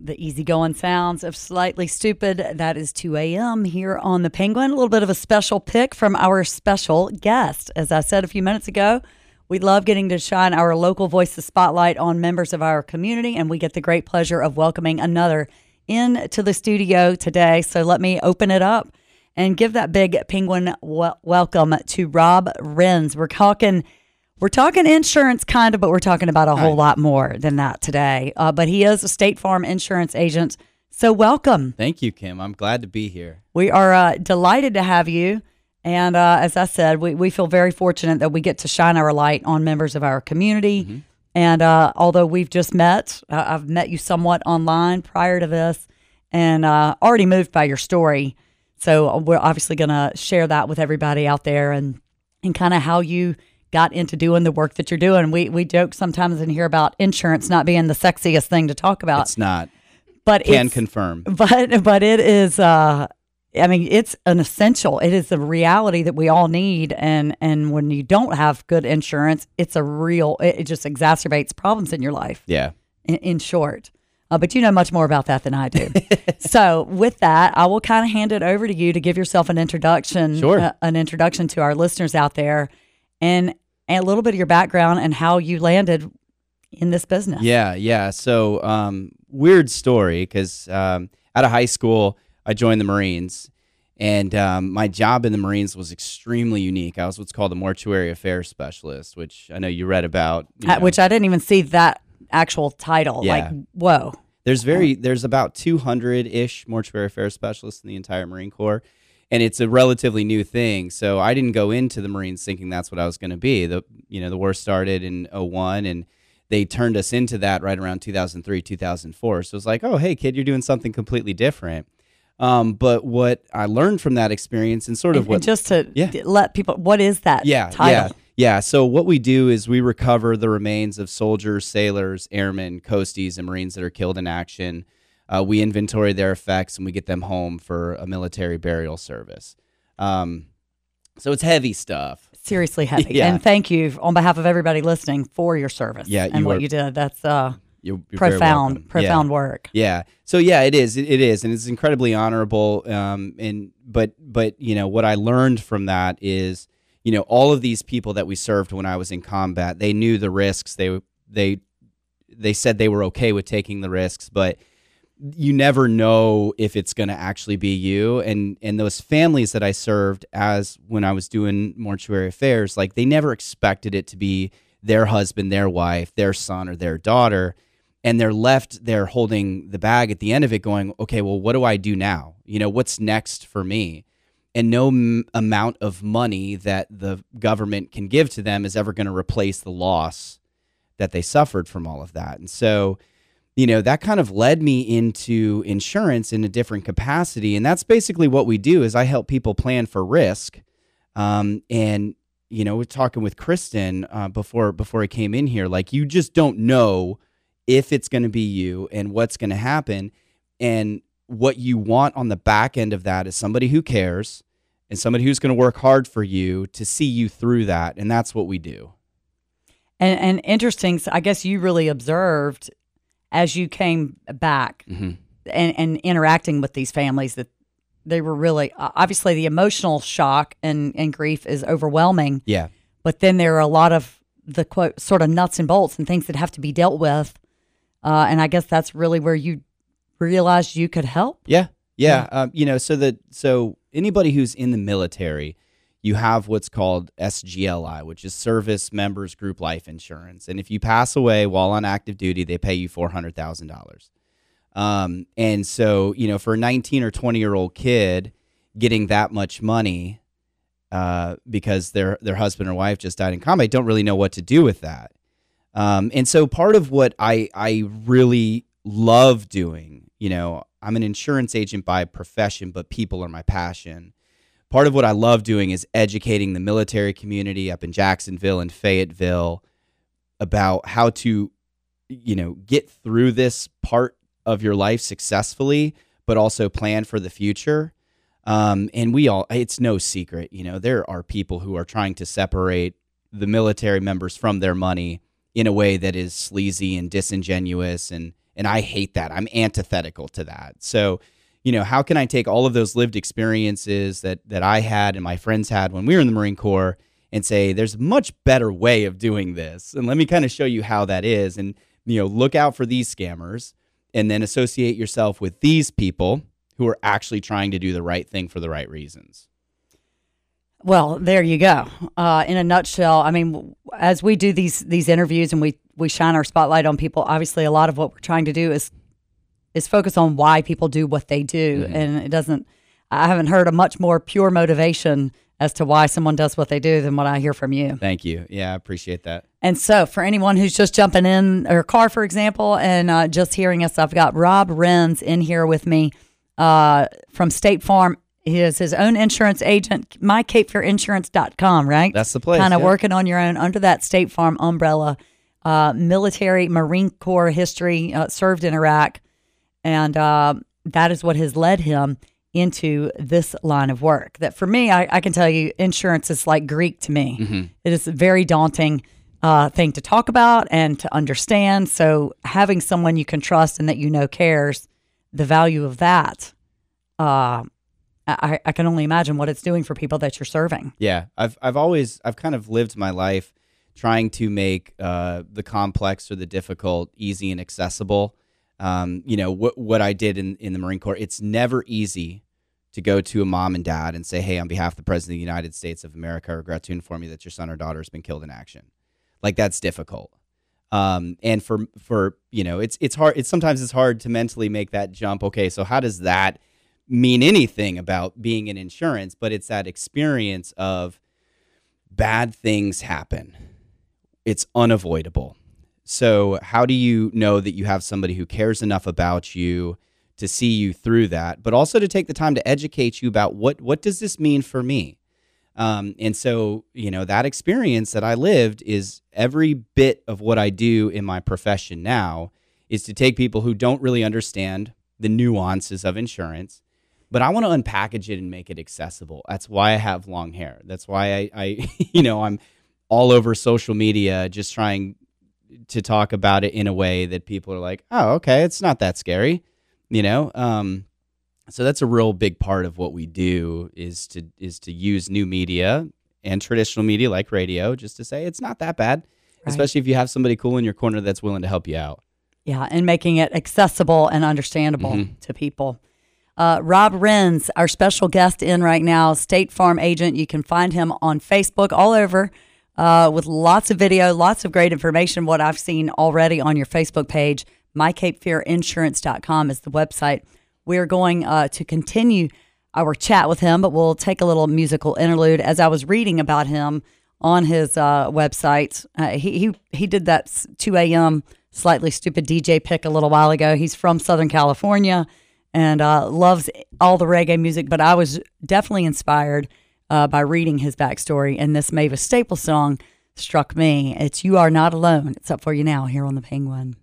The easygoing sounds of Slightly Stupid. That is 2 a.m. here on The Penguin. A little bit of a special pick from our special guest. As I said a few minutes ago, we love getting to shine our local voices spotlight on members of our community, and we get the great pleasure of welcoming another into the studio today. So let me open it up and give that big Penguin welcome to Rob Renz. We're talking insurance, kind of, but we're talking about a whole lot more than that today. But he is a State Farm insurance agent. So welcome. Thank you, Kim. I'm glad to be here. We are delighted to have you. And as I said, we feel very fortunate that we get to shine our light on members of our community. Mm-hmm. And although we've just met, I've met you somewhat online prior to this and already moved by your story. So we're obviously going to share that with everybody out there and kind of how you got into doing the work that you're doing. We joke sometimes and hear about insurance not being the sexiest thing to talk about. It's not. But Can confirm. But it is, it's an essential. It is the reality that we all need. And when you don't have good insurance, it just exacerbates problems in your life. Yeah. In short. But you know much more about that than I do. So with that, I will kind of hand it over to you to give yourself an introduction. Sure. An introduction to our listeners out there. And a little bit of your background and how you landed in this business. Yeah. So, weird story because out of high school, I joined the Marines, and my job in the Marines was extremely unique. I was what's called a mortuary affairs specialist, which I know you read about. Which I didn't even see that actual title. Yeah. Like, whoa. There's about 200-ish mortuary affairs specialists in the entire Marine Corps. And it's a relatively new thing, so I didn't go into the Marines thinking that's what I was going to be. The war started in 2001, and they turned us into that right around 2003, 2004. So it's like, oh, hey, kid, you're doing something completely different. But what I learned from that experience and just to let people, what is that title? Yeah. So what we do is we recover the remains of soldiers, sailors, airmen, coasties, and Marines that are killed in action. We inventory their effects and we get them home for a military burial service. So it's heavy stuff. Seriously heavy. Yeah. And thank you on behalf of everybody listening for your service. Yeah, and what you did. That's you're profound work. Yeah. So yeah, it is. It is, and it's incredibly honorable. But what I learned from that is, all of these people that we served when I was in combat, they knew the risks. They said they were okay with taking the risks, but you never know if it's going to actually be you. And those families that I served as when I was doing mortuary affairs, like they never expected it to be their husband, their wife, their son, or their daughter. And they're left there holding the bag at the end of it going, okay, well, what do I do now? What's next for me? And no amount of money that the government can give to them is ever going to replace the loss that they suffered from all of that. And so, that kind of led me into insurance in a different capacity. And that's basically what we do is I help people plan for risk. We're talking with Kristen before I came in here, like you just don't know if it's going to be you and what's going to happen. And what you want on the back end of that is somebody who cares and somebody who's going to work hard for you to see you through that. And that's what we do. And interesting, so I guess you really observed as you came back mm-hmm. and interacting with these families that they were really, obviously the emotional shock and grief is overwhelming. Yeah. But then there are a lot of the quote sort of nuts and bolts and things that have to be dealt with. And I guess that's really where you realized you could help. Yeah. So anybody who's in the military, you have what's called SGLI, which is Service Members Group Life Insurance. And if you pass away while on active duty, they pay you $400,000. And so, for a 19 or 20-year-old kid getting that much money because their husband or wife just died in combat, don't really know what to do with that. And so part of what I really love doing, I'm an insurance agent by profession, but people are my passion. Part of what I love doing is educating the military community up in Jacksonville and Fayetteville about how to, get through this part of your life successfully, but also plan for the future. And it's no secret, there are people who are trying to separate the military members from their money in a way that is sleazy and disingenuous and And I hate that. I'm antithetical to that. So, how can I take all of those lived experiences that I had and my friends had when we were in the Marine Corps and say, there's a much better way of doing this. And let me kind of show you how that is. And, look out for these scammers and then associate yourself with these people who are actually trying to do the right thing for the right reasons. Well, there you go. In a nutshell, I mean, as we do these interviews and we shine our spotlight on people, obviously a lot of what we're trying to do is focus on why people do what they do. Mm-hmm. And I haven't heard a much more pure motivation as to why someone does what they do than what I hear from you. Thank you. Yeah, I appreciate that. And so for anyone who's just jumping in their car, for example, and just hearing us, I've got Rob Renz in here with me from State Farm. He is his own insurance agent, mycapefearinsurance.com, right? That's the place. Kind of working on your own under that State Farm umbrella. Military, Marine Corps history, served in Iraq. And that is what has led him into this line of work. That for me, I can tell you, insurance is like Greek to me. Mm-hmm. It is a very daunting thing to talk about and to understand. So having someone you can trust and that cares, the value of that, I can only imagine what it's doing for people that you're serving. Yeah, I've kind of lived my life trying to make the complex or the difficult easy and accessible. What I did in the Marine Corps, it's never easy to go to a mom and dad and say, hey, on behalf of the President of the United States of America, I regret to inform you that your son or daughter has been killed in action. Like, that's difficult. And for it's hard. Sometimes it's hard to mentally make that jump. Okay, so how does that mean anything about being in insurance? But it's that experience of bad things happen. It's unavoidable. So how do you know that you have somebody who cares enough about you to see you through that, but also to take the time to educate you about what does this mean for me? And so, that experience that I lived is every bit of what I do in my profession now is to take people who don't really understand the nuances of insurance, but I want to unpackage it and make it accessible. That's why I have long hair. That's why I I'm all over social media just trying to talk about it in a way that people are like, oh, okay, it's not that scary, So that's a real big part of what we do is to use new media and traditional media like radio just to say it's not that bad, right. Especially if you have somebody cool in your corner that's willing to help you out. Yeah, and making it accessible and understandable to people. Rob Renz, our special guest in right now, State Farm agent. You can find him on Facebook all over with lots of video, lots of great information. What I've seen already on your Facebook page, mycapefearinsurance.com is the website. We're going to continue our chat with him, but we'll take a little musical interlude. As I was reading about him on his website, he did that 2 a.m. Slightly Stupid DJ pick a little while ago. He's from Southern California and loves all the reggae music, but I was definitely inspired by reading his backstory, and this Mavis Staples song struck me. It's You Are Not Alone. It's up for you now here on The Penguin.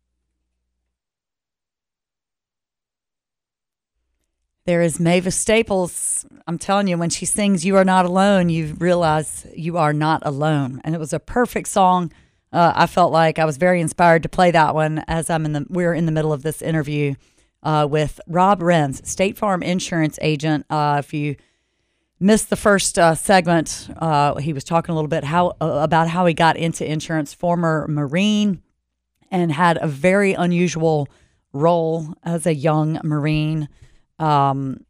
There is Mavis Staples. I'm telling you, when she sings You Are Not Alone, you realize you are not alone. And it was a perfect song. I felt like I was very inspired to play that one as we're in the middle of this interview with Rob Renz, State Farm insurance agent. If you missed the first segment, he was talking a little bit about how he got into insurance, former Marine, and had a very unusual role as a young Marine. And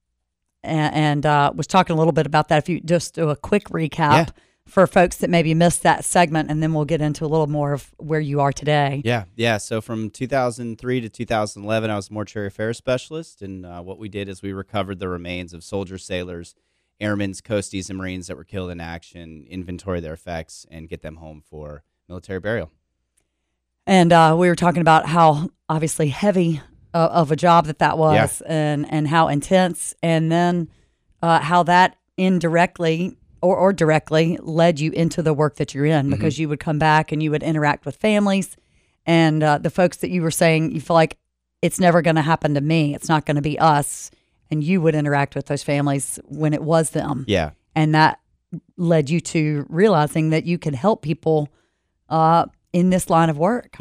was talking a little bit about that. If you just do a quick recap for folks that maybe missed that segment, and then we'll get into a little more of where you are today. Yeah. So from 2003 to 2011, I was a mortuary affairs specialist, and what we did is we recovered the remains of soldiers, sailors, airmen, coasties, and Marines that were killed in action, inventory their effects, and get them home for military burial. And we were talking about how obviously heavy of a job that was, and how intense, and then how that indirectly or directly led you into the work that you're in, because you would come back and you would interact with families and the folks that you were saying you feel like it's never going to happen to me, it's not going to be us, and you would interact with those families when it was them. Yeah. And that led you to realizing that you could help people in this line of work. Yeah.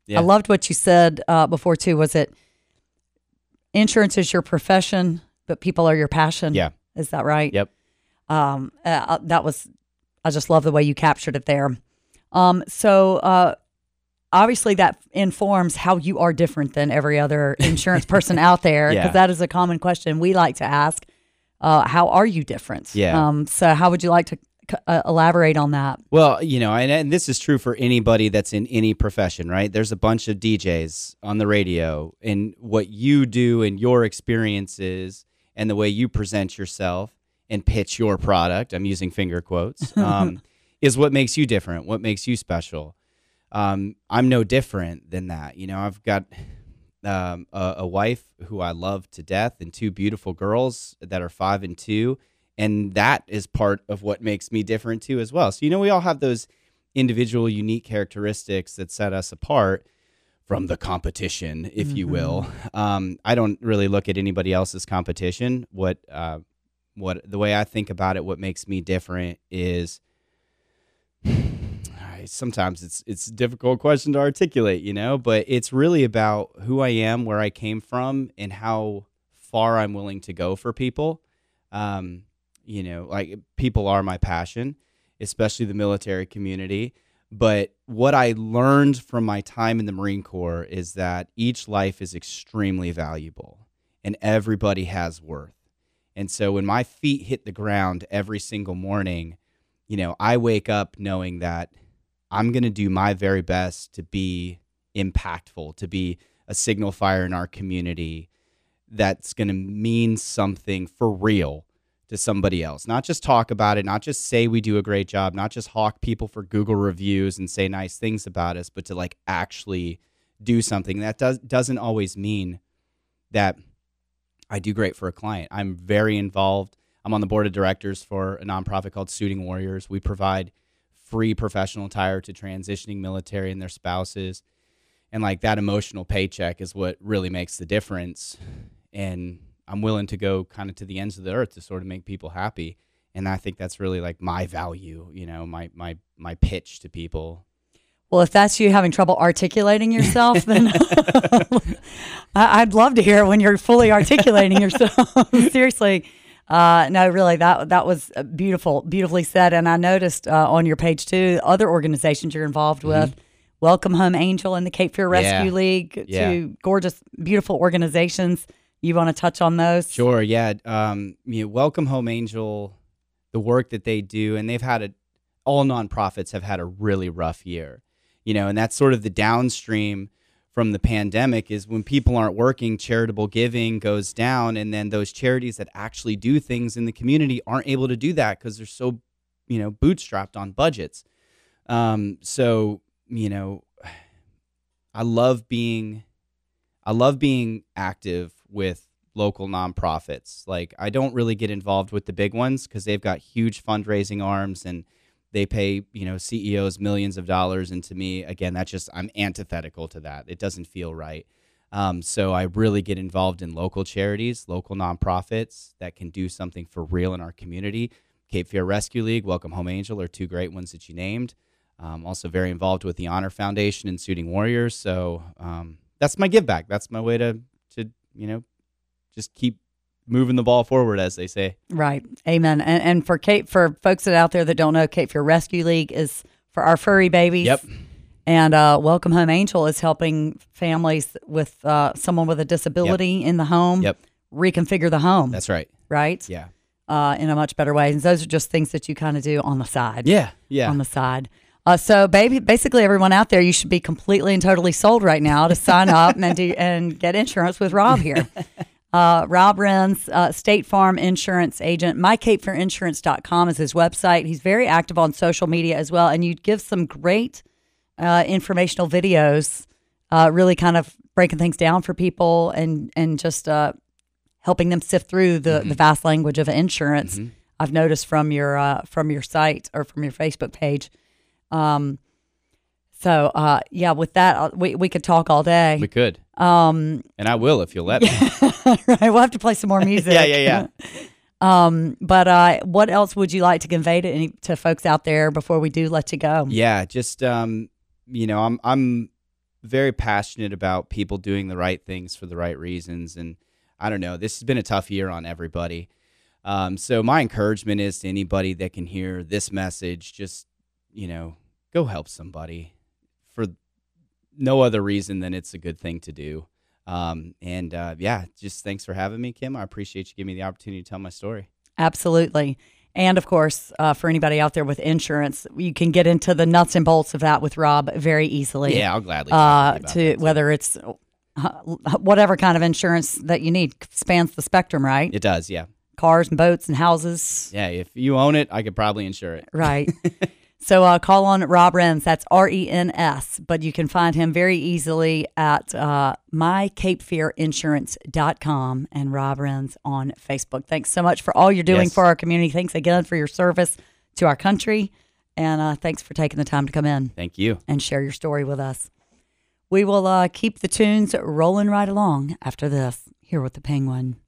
Yeah. I loved what you said before too. Was it insurance is your profession, but people are your passion? Yeah. Is that right? Yep. That was, I just love the way you captured it there. So obviously that informs how you are different than every other insurance person out there, because Yeah. that is a common question we like to ask. How are you different? Yeah. So how would you like to elaborate on that? Well, and this is true for anybody that's in any profession, right? There's a bunch of DJs on the radio, and what you do and your experiences and the way you present yourself and pitch your product, I'm using finger quotes, is what makes you different, what makes you special. I'm no different than that. I've got a wife who I love to death and two beautiful girls that are 5 and 2. And that is part of what makes me different too as well. So, we all have those individual unique characteristics that set us apart from the competition, if you will. I don't really look at anybody else's competition. What the way I think about it, what makes me different is sometimes it's a difficult question to articulate, but it's really about who I am, where I came from, and how far I'm willing to go for people. Like people are my passion, especially the military community. But what I learned from my time in the Marine Corps is that each life is extremely valuable and everybody has worth. And so when my feet hit the ground every single morning, I wake up knowing that I'm going to do my very best to be impactful, to be a signal fire in our community that's going to mean something for real to somebody else. Not just talk about it, not just say we do a great job, not just hawk people for Google reviews and say nice things about us, but to like actually do something. That doesn't always mean that I do great for a client. I'm very involved. I'm on the board of directors for a nonprofit called Suiting Warriors. We provide free professional attire to transitioning military and their spouses. And like that emotional paycheck is what really makes the difference. And I'm willing to go kind of to the ends of the earth to sort of make people happy. And I think that's really like my value, my pitch to people. Well, if that's you having trouble articulating yourself, then I'd love to hear when you're fully articulating yourself. Seriously. No, really, that was beautifully said. And I noticed on your page too, other organizations you're involved with, Welcome Home Angel and the Cape Fear Rescue League, two gorgeous, beautiful organizations. You want to touch on those? Sure, yeah. Welcome Home Angel, the work that they do, and they've had all nonprofits have had a really rough year, and that's sort of the downstream from the pandemic is when people aren't working, charitable giving goes down, and then those charities that actually do things in the community aren't able to do that because they're so, bootstrapped on budgets. So, I love being active with local nonprofits. Like I don't really get involved with the big ones because they've got huge fundraising arms and they pay, CEOs millions of dollars. And to me, again, I'm antithetical to that. It doesn't feel right. So I really get involved in local charities, local nonprofits that can do something for real in our community. Cape Fear Rescue League, Welcome Home Angel are two great ones that you named. Also very involved with the Honor Foundation and Suiting Warriors. So that's my give back. That's my way to just keep moving the ball forward, as they say. Right. Amen. And for folks that out there that don't know, Cape Fear Rescue League is for our furry babies. Yep. And Welcome Home Angel is helping families with someone with a disability in the home reconfigure the home. That's right. Right? Yeah. In a much better way. And those are just things that you kind of do on the side. Yeah. Yeah. On the side. So basically everyone out there, you should be completely and totally sold right now to sign up and get insurance with Rob here. Rob Renz, State Farm Insurance Agent. MyCapeFearInsurance.com is his website. He's very active on social media as well. And you give some great informational videos, really kind of breaking things down for people and just helping them sift through the vast language of insurance. I've noticed from your site or from your Facebook page. With that, we could talk all day. We could. And I will if you'll let me. Right, we'll have to play some more music. Yeah. But what else would you like to convey to folks out there before we do let you go? Yeah, just I'm very passionate about people doing the right things for the right reasons. And I don't know, this has been a tough year on everybody. So my encouragement is to anybody that can hear this message, just, go help somebody for no other reason than it's a good thing to do. Just thanks for having me, Kim. I appreciate you giving me the opportunity to tell my story. Absolutely. And of course, for anybody out there with insurance, you can get into the nuts and bolts of that with Rob very easily. Yeah, I'll gladly talk about that, whether it's whatever kind of insurance that you need, spans the spectrum, right? It does, yeah. Cars and boats and houses. Yeah, if you own it, I could probably insure it. Right. So call on Rob Renz. That's RENS. But you can find him very easily at mycapefearinsurance.com and Rob Renz on Facebook. Thanks so much for all you're doing for our community. Thanks again for your service to our country. And thanks for taking the time to come in. Thank you. And share your story with us. We will keep the tunes rolling right along after this here with the Penguin.